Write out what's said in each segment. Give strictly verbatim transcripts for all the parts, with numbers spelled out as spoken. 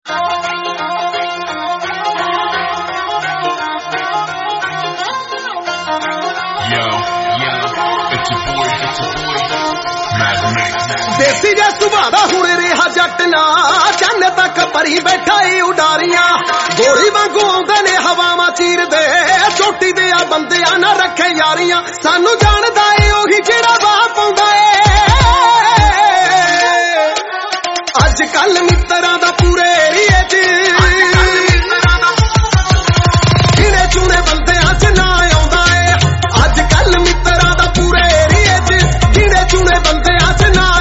देसी जे सुभादा हुणे रेहा जट ना चंद तक भरी बैठा ए उडारियां गोली वांगू आउंदे ने हवावां चीरदे चोटी दे आ बंदियां ना रखे यारियां सानू जानदा ए ओही जेड़ा वाह पाउंदा ए अज कल मित्तरां दा पूरे एरिए च गिने चुने बंदियां च ना आउंदा ए अज कल मित्तरां दा पूरे एरिए च गिने चुने बंदियां च ना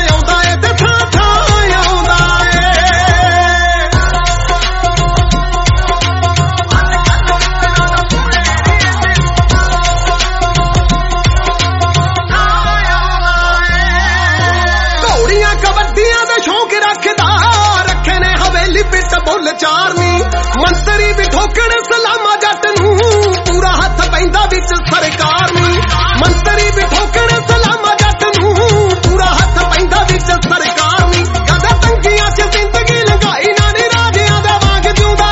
बुल चारनी मंत्री भी ठोकण सलामा जट नू पूरा हथ पैंदा विच सरकार नी मंत्री भी ठोकण सलामा जट नू पूरा हथ पैंदा विच सरकार नी कदे तंगियां च जिंदगी लंघाई ना नी राजियां दे वांग जिउंदा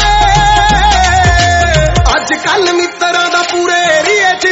ए अज कल मित्तरां दा पूरे एरिए च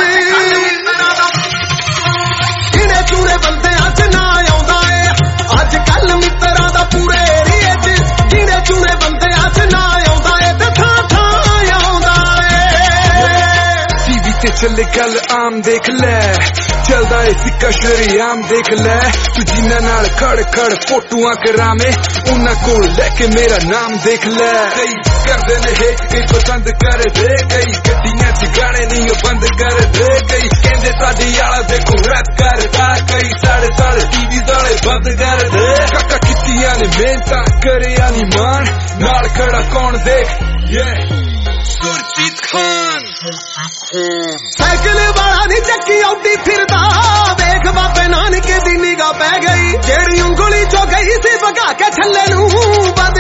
गिने चुने बंदियां च ना आउंदा ए अज कल मित्तरां दा पूरे एरिए च गिने चुने बंदियां च ना आउंदा ए ते थां थां आउंदा ए टीवी ते चले गल आम देख ले चलदा ए सिक्का शरीआम देख ले तू जिन्ना नाल खड़ खड़ फोटोआं करावे उन्हां कोल लेके मेरा नाम देख ले कई करदे ने हे कई पसंद कर दे कई गड्डियां च गाने नहीं बंद कर दे कई कहंदे साडी आला देखो रैप करदा कई साढ़े साढ़े टीवी साढ़े बंद कर दे काका कित्तियां ने मेहनतां करिया नी मान नाल खड़ा कौन देख ये सुरजीत खान साइकिल वाला नी चक्की औटी फिरदा वेख बाबे नानके दी निगाह पै गई जेड़ी उंगली चो गई सी भगा के थल्ले नू